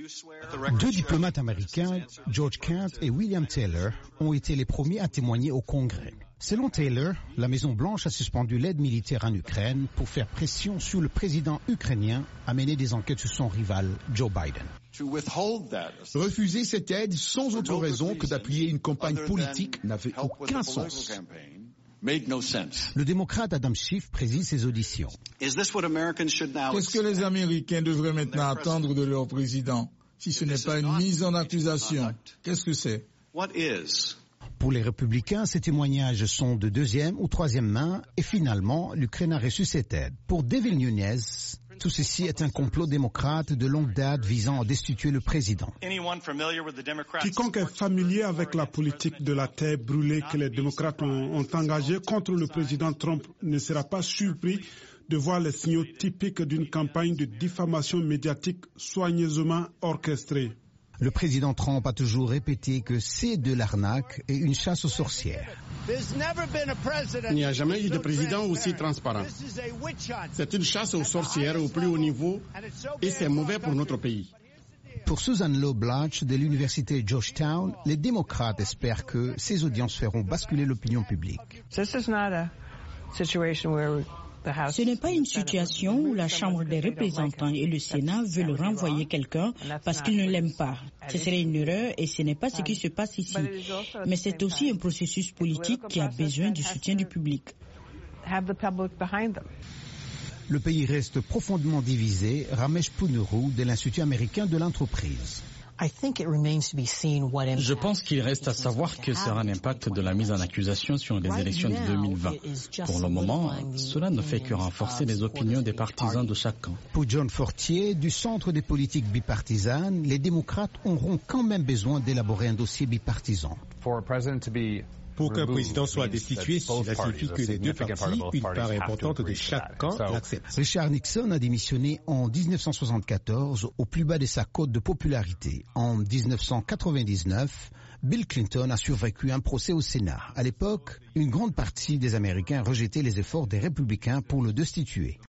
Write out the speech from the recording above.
Deux diplomates américains, George Kent et William Taylor, ont été les premiers à témoigner au Congrès. Selon Taylor, la Maison-Blanche a suspendu l'aide militaire en Ukraine pour faire pression sur le président ukrainien à mener des enquêtes sur son rival, Joe Biden. Refuser cette aide sans autre raison que d'appuyer une campagne politique n'avait aucun sens. Le démocrate Adam Schiff préside ces auditions. Qu'est-ce que les Américains devraient maintenant attendre de leur président? Si ce n'est pas une mise en accusation, qu'est-ce que c'est? Pour les républicains, ces témoignages sont de deuxième ou troisième main et finalement, l'Ukraine a reçu cette aide. Pour Devin Nunes, tout ceci est un complot démocrate de longue date visant à destituer le président. Quiconque est familier avec la politique de la terre brûlée que les démocrates ont engagée contre le président Trump ne sera pas surpris de voir les signaux typiques d'une campagne de diffamation médiatique soigneusement orchestrée. Le président Trump a toujours répété que c'est de l'arnaque et une chasse aux sorcières. Il n'y a jamais eu de président aussi transparent. C'est une chasse aux sorcières au plus haut niveau et c'est mauvais pour notre pays. Pour Susan Lowe Blatch de l'université Georgetown, les démocrates espèrent que ces audiences feront basculer l'opinion publique. Ce n'est pas une situation où la Chambre des représentants et le Sénat veulent renvoyer quelqu'un parce qu'ils ne l'aiment pas. Ce serait une erreur et ce n'est pas ce qui se passe ici. Mais c'est aussi un processus politique qui a besoin du soutien du public. Le pays reste profondément divisé, Ramesh Ponnuru de l'Institut américain de l'entreprise. Je pense qu'il reste à savoir que sera l'impact de la mise en accusation sur les élections de 2020. Pour le moment, cela ne fait que renforcer les opinions des partisans de chaque camp. Pour John Fortier, du Centre des politiques bipartisanes, les démocrates auront quand même besoin d'élaborer un dossier bipartisan. Pour qu'un président soit destitué, cela signifie que les deux partis, une part importante de chaque camp, l'acceptent. Richard Nixon a démissionné en 1974 au plus bas de sa cote de popularité. En 1999, Bill Clinton a survécu un procès au Sénat. À l'époque, une grande partie des Américains rejetaient les efforts des républicains pour le destituer.